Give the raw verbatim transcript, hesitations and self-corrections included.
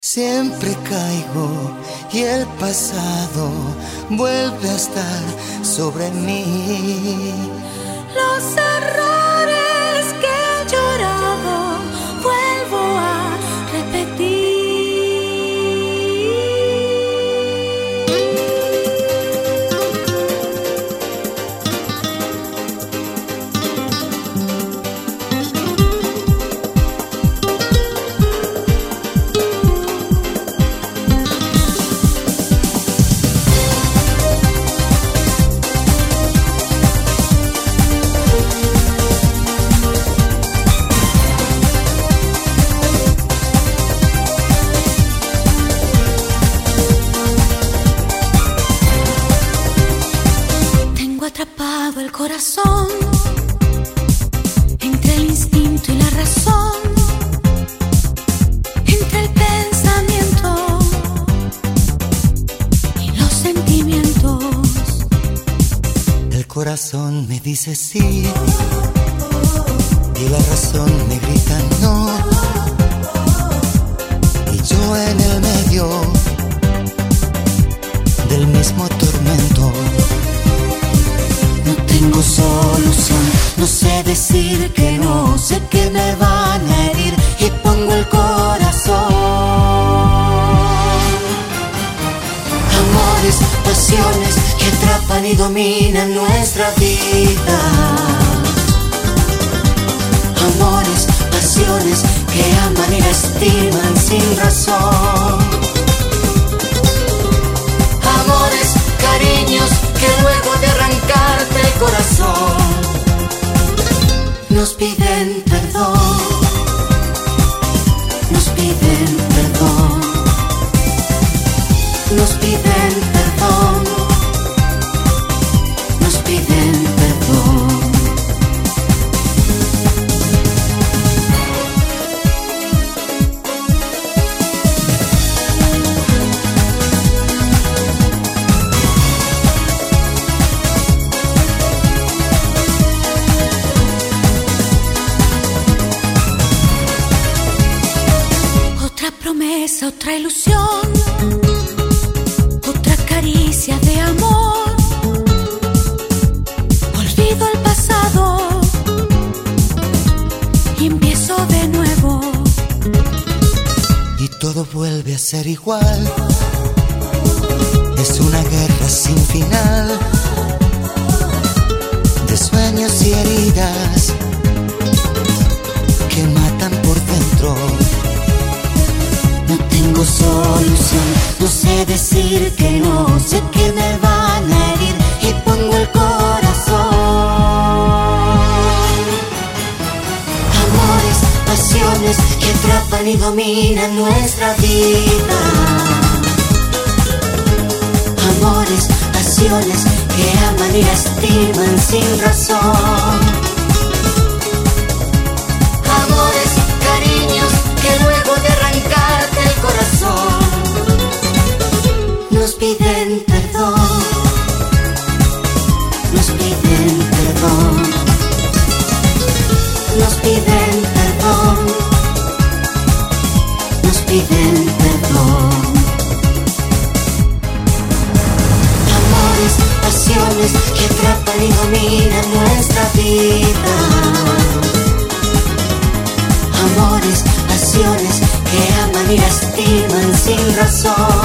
Siempre caigo y el pasado vuelve a estar sobre mí. Los errores que he llorado vuelvo a repetir. Atrapado el corazón entre el instinto y la razón, entre el pensamiento y los sentimientos. El corazón me dice sí y la razón me grita no, y yo en el medio del mismo tormento. No tengo solución, no sé decir que no, sé que me van a herir y pongo el corazón. Amores, pasiones que atrapan y dominan nuestra vida. Amores, pasiones que aman y lastiman sin razón. Amores, cariños que luego de arrancarte el corazón nos piden perdón, nos piden perdón, nos piden perdón, nos piden perdón. Promesa, otra ilusión, otra caricia de amor. Olvido el pasado y empiezo de nuevo. Y todo vuelve a ser igual. Es una guerra sin final de sueños y heridas que matan por dentro. No tengo solución, no sé decir que no, sé que me van a herir y pongo el corazón. Amores, pasiones que atrapan y dominan nuestra vida. Amores, pasiones que aman y lastiman sin razón. Amores, cariños que luego de arrancarte el corazón nos piden perdón, nos piden perdón, nos piden perdón, nos piden perdón. Amores, pasiones que atrapan y dominan nuestra vida. Amores, pasiones que aman y lastiman sin razón.